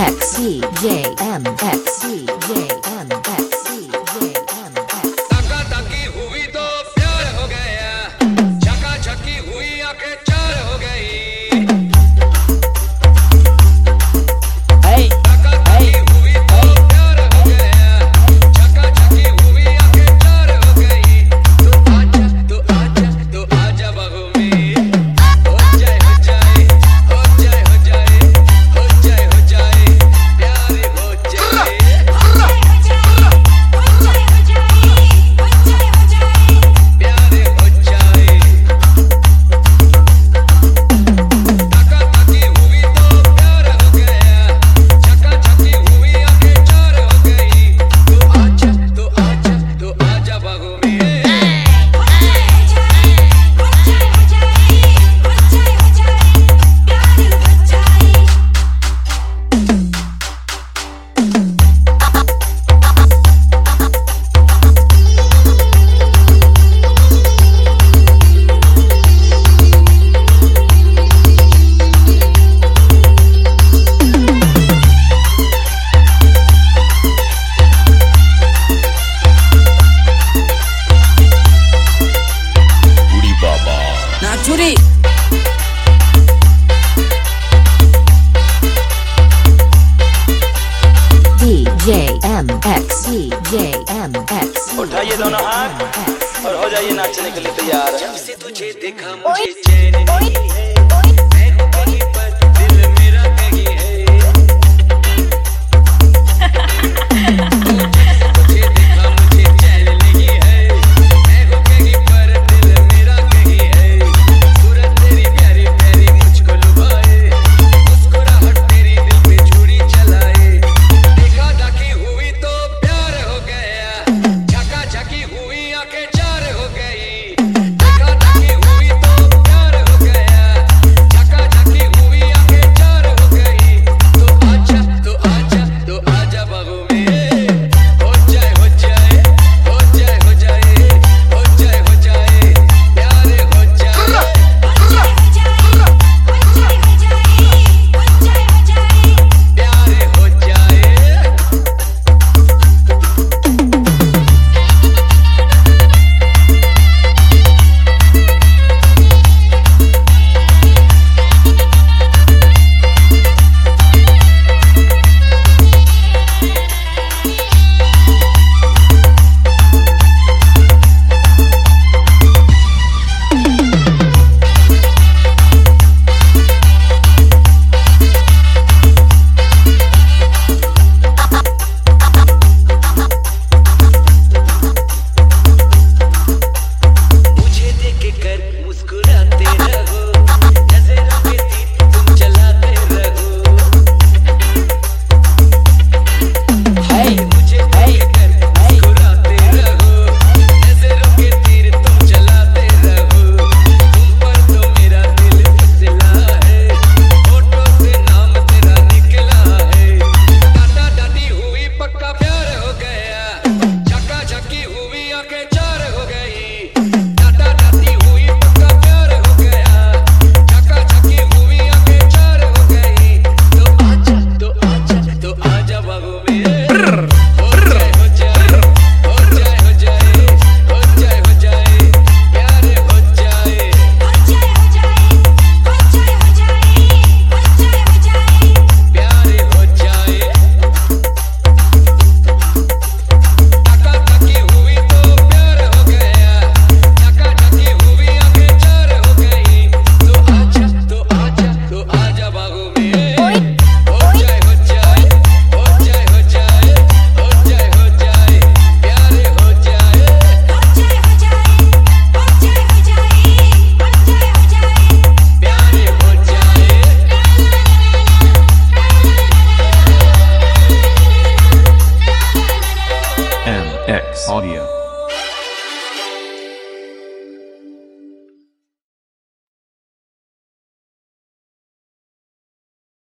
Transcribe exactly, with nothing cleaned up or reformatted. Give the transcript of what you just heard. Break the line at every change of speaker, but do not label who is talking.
X D J M X D J M X D J M X
ताका ताकी हुई तो प्यार हो गया, झका झकी हुई आंखें चार हो गई।
Hey,
ताका ताकी हुई तो प्यार हो गया, झका झकी हुई आंखें चार हो गई। तो आजा तो आजा तो आजा बाहों में, हो जाए हो जाए हो जाए हो जाए हो जाए हो जाए प्यार हो जाए। प्यार हो जाए ताका ताकी हुई तो प्यार हो गया, झका झकी हुई आंखें चार हो गई। तो आजा तो आजा तो आजा बाहों में।
Nachuri.
D J M X D J M X
उठाइए दोनों हाथ और हो जाइए नाचने के लिए तैयार।
जब से तुझे देखा मुझे चैन नहीं है, मैं हूँ कहीं पर दिल मेरा कहीं है। तुझे देखा मुझे चैन नहीं है, मैं हूँ कहीं पर दिल मेरा कहीं है। सूरत तेरी प्यारी प्यारी मुझको लुभाए, मुस्कुराहट तेरी दिल पे छुरी चलाए। देखा दाखी हुई तो प्यार हो गया, झका झकी हुई आंखें चार हो गई। देखा दाखी हुई तो प्यार हो गया, झका झकी हुई आंखें चार हो गई। तो आजा तो आजा तो आजा बाहों में, हो जाए हो जाए हो जाए हो जाए हो जाए हो जाए प्यार हो जाए। प्यार हो जाए मुझे देख कर मुस्कुराते रहो, नजरों के तीर तुम चलाते रहो।
Hey,
मुझे देख कर मुस्कुराते रहो, नजरों के तीर तुम चलाते रहो। तुम पर तो मेरा दिल फिसला है, होठों से नाम तेरा निकला है। डाटा डाटी हुई पक्का प्यार हो गया, झका झकी हुई आंखें चार हो गई। डाटा डाटी हुई पक्का प्यार हो गया, झका झकी हुई आंखें चार हो गई। तो आजा तो आजा तो आजा बाहों में, हो जाए हो जाए हो जाए हो जाए हो जाए हो जाए प्यार हो जाए। प्यार हो जाए ताका ताकी हुई तो प्यार हो गया, झका झकी हुई आंखें चार हो गई। तो आजा तो आजा तो आजा बाहों में, हो जाए हो जाए हो जाए हो जाए हो जाए हो जाए प्यार हो जाए। प्यार हो जाए
M X Audio.